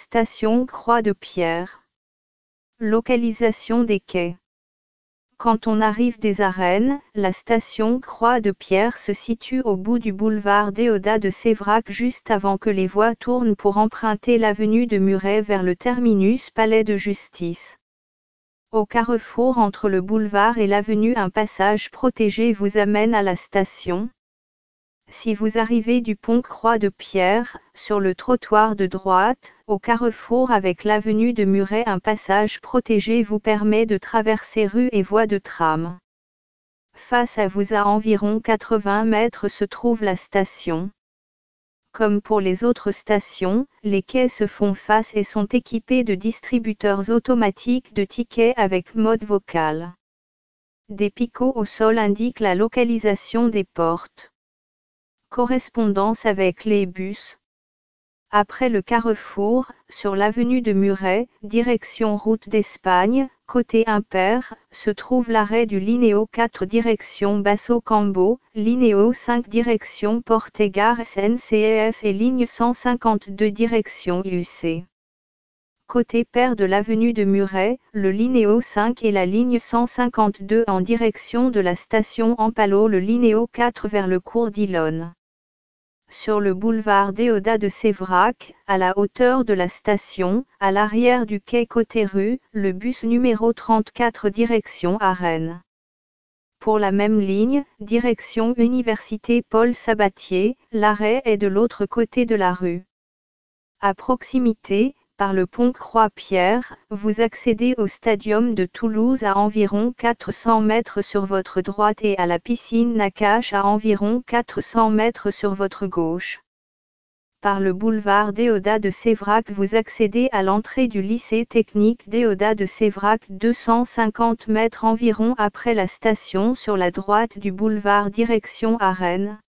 station Croix-de-Pierre. Localisation des quais. Quand on arrive des Arènes, la station Croix-de-Pierre se situe au bout du boulevard Déodat de Séverac juste avant que les voies tournent pour emprunter l'avenue de Muret vers le terminus Palais de Justice. Au carrefour entre le boulevard et l'avenue, un passage protégé vous amène à la station. Si vous arrivez du pont Croix-de-Pierre, sur le trottoir de droite, au carrefour avec l'avenue de Muret, un passage protégé vous permet de traverser rues et voies de tram. Face à vous à environ 80 mètres se trouve la station. Comme pour les autres stations, les quais se font face et sont équipés de distributeurs automatiques de tickets avec mode vocal. Des picots au sol indiquent la localisation des portes. Correspondance avec les bus. Après le carrefour, sur l'avenue de Muret, direction route d'Espagne, côté impair, se trouve l'arrêt du Linéo 4 direction Basso-Cambo, Linéo 5 direction Portet-Gare SNCF et ligne 152 direction UC. Côté pair de l'avenue de Muret, le Linéo 5 et la ligne 152 en direction de la station Ampalo, le Linéo 4 vers le cours d'Yonne. Sur le boulevard Déodat de Séverac, à la hauteur de la station, à l'arrière du quai côté rue, le bus numéro 34 direction Arènes. Pour la même ligne, direction Université Paul Sabatier, l'arrêt est de l'autre côté de la rue. À proximité, par le pont Croix-Pierre, vous accédez au Stadium de Toulouse à environ 400 mètres sur votre droite et à la piscine Nakache à environ 400 mètres sur votre gauche. Par le boulevard Déodat de Séverac, vous accédez à l'entrée du lycée technique Déodat de Séverac 250 mètres environ après la station sur la droite du boulevard direction Arènes.